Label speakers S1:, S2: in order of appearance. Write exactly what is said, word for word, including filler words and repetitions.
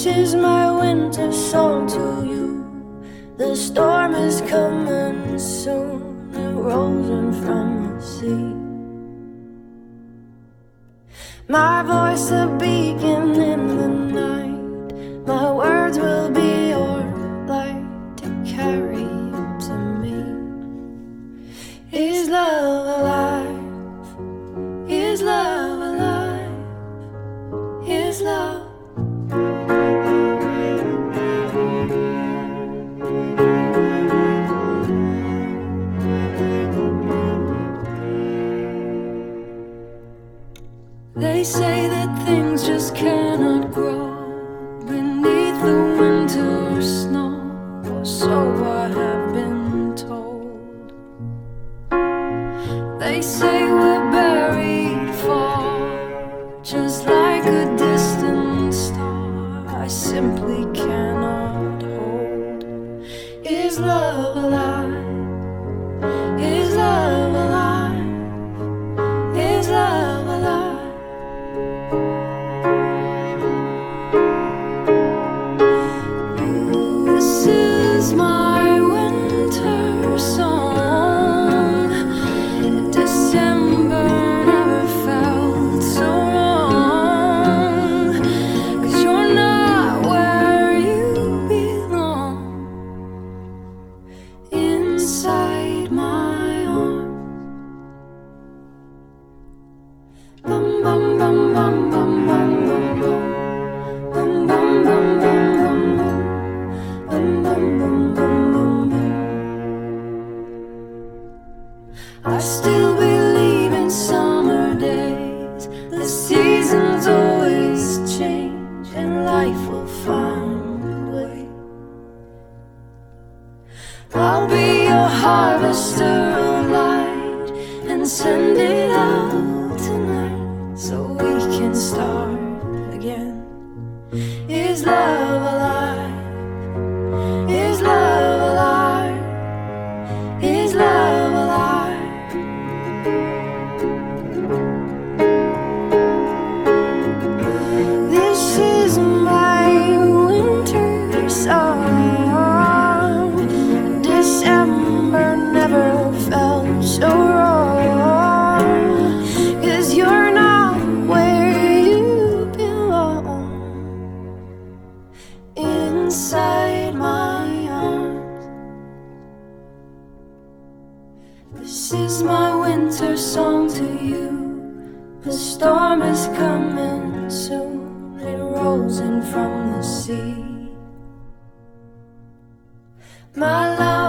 S1: This is my winter song to you. The storm is coming soon. It rolls in from the sea. My voice a beacon in the night. My words will be your light to carry you to me. Is love alive? Is love alive? Is love? They say that things just cannot grow beneath the winter snow, or so I have been told. They say we're buried far, just like a distant star I simply cannot hold. Is love alive? Is love alive? Is love alive? This is my winter song. December never felt so wrong, 'cause you're not where you belong. Inside my arms. Bum bum bum bum bum bum bum bum. Bum bum bum bum bum bum. Bum bum bum bum bum bum. I still believe in summer days. The seasons always change and life will find a way. I'll be your harvester of light and send it out tonight so we can start again. Is love alive? Is love alive? Is love alive? This is my winter song. December never felt so wrong, 'cause you're not where you belong. Inside my arms. This is my winter song to you. The storm is coming soon. It rolls in from the sea. My love